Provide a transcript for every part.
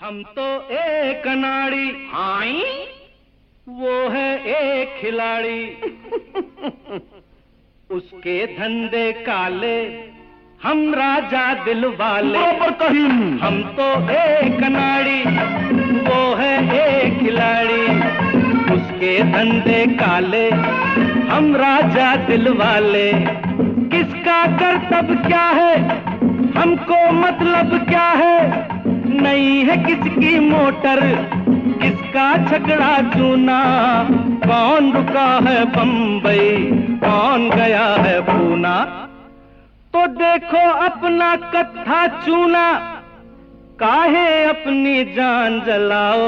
हम तो एक अनाड़ी, हाई वो है एक खिलाड़ी। उसके धंधे काले, हम राजा दिल वाले। बराबर कहीं। हम तो एक अनाड़ी, वो है एक खिलाड़ी। उसके धंधे काले, हम राजा दिल वाले। किसका कर्तव्य क्या है, हमको मतलब क्या है। नहीं है किसकी मोटर, किसका झगड़ा चूना। कौन रुका है बम्बई, कौन गया है पूना। तो देखो अपना कत्था चूना, काहे अपनी जान जलाओ।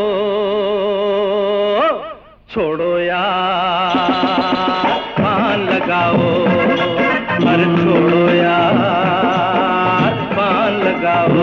छोड़ो यार पान लगाओ, अरे छोड़ो यार पान लगाओ।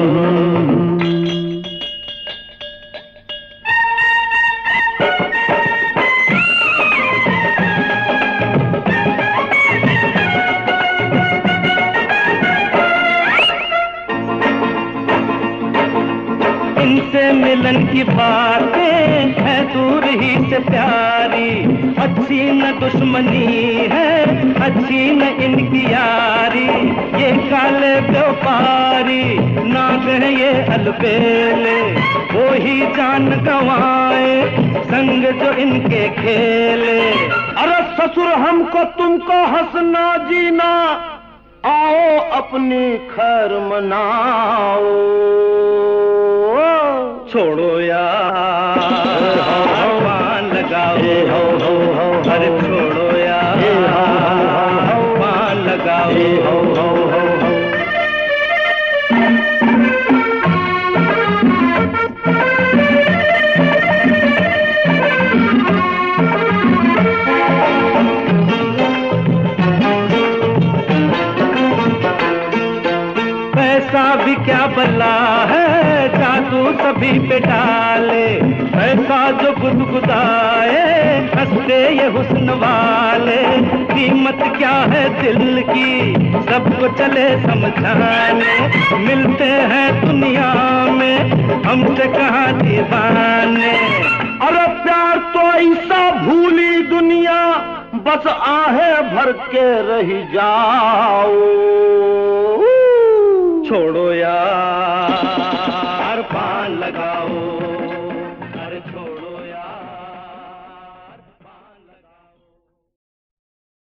इनसे मिलन की बातें है दूर ही से प्यारी। अच्छी न दुश्मनी है, अच्छी न इनकी यारी। ये काले व्यापारी नाग है ये अलबेले, वो ही जान गंवाए संग जो इनके खेले। अरे ससुर हमको तुमको हंसना जीना, आओ अपनी खैर मनाओ। छोड़ो यार पान लगाओ, अरे छोड़ो यार पान लगाओ। पैसा भी क्या बला है, जादू सभी पे डाले। पैसा जो गुदगुदाए, हंसते ये हुस्न वाले। कीमत क्या है दिल की, सबको चले समझाने। मिलते हैं दुनिया में हमसे कहाँ दीवाने। अरे प्यार तो ऐसा भूली दुनिया, बस आहे भर के रह जाओ। छोड़ो यार